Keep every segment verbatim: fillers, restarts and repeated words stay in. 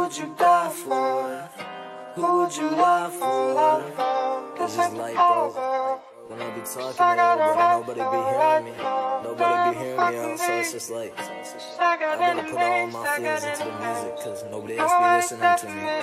would you die for? Who would you lie for? It's just like, bro, when I be talking to everybody, nobody be hearing me. Nobody be hearing me out, so it's just like, I gotta put all my feelings into the music, cause nobody else be listening to me.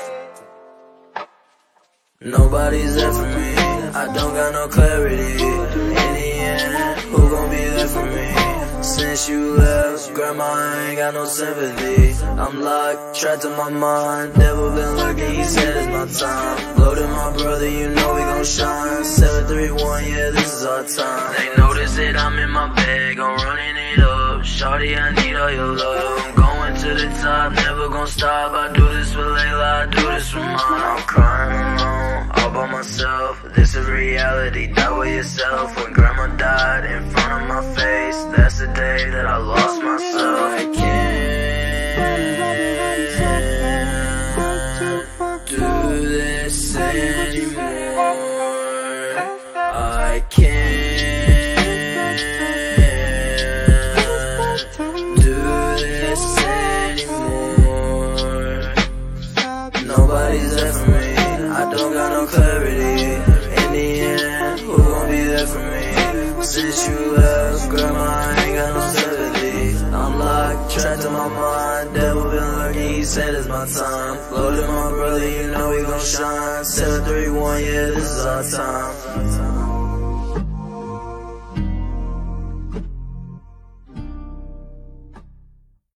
Nobody's there for me, I don't got no clarity. In the end, who gon' be there for me? Since you left, grandma, I ain't got no sympathy. I'm locked, trapped in my mind. Devil been lurking, he said it's my time. Loaded my brother, you know we gon' shine. Seven three one, yeah, this is our time. They notice that I'm in my bag, I'm running it up. Shawty, I need all your love. I'm going to the top, never gon' stop. I do this for Layla, I do this for mine. I'm crying alone, all by myself. This is reality, die with yourself. When grandma died in front of my face, that's the day that I lost myself. I can't do this anymore. I can't do this anymore. Nobody's there for me, I don't got no clarity. In the end, who gon' be there for me? Since you left, grandma, I ain't got no sympathy. I'm locked, trapped in my mind. Devil been lurking, he said it's my time. Loaded my brother, you know we gon' shine. Seven three one, yeah, this is our time.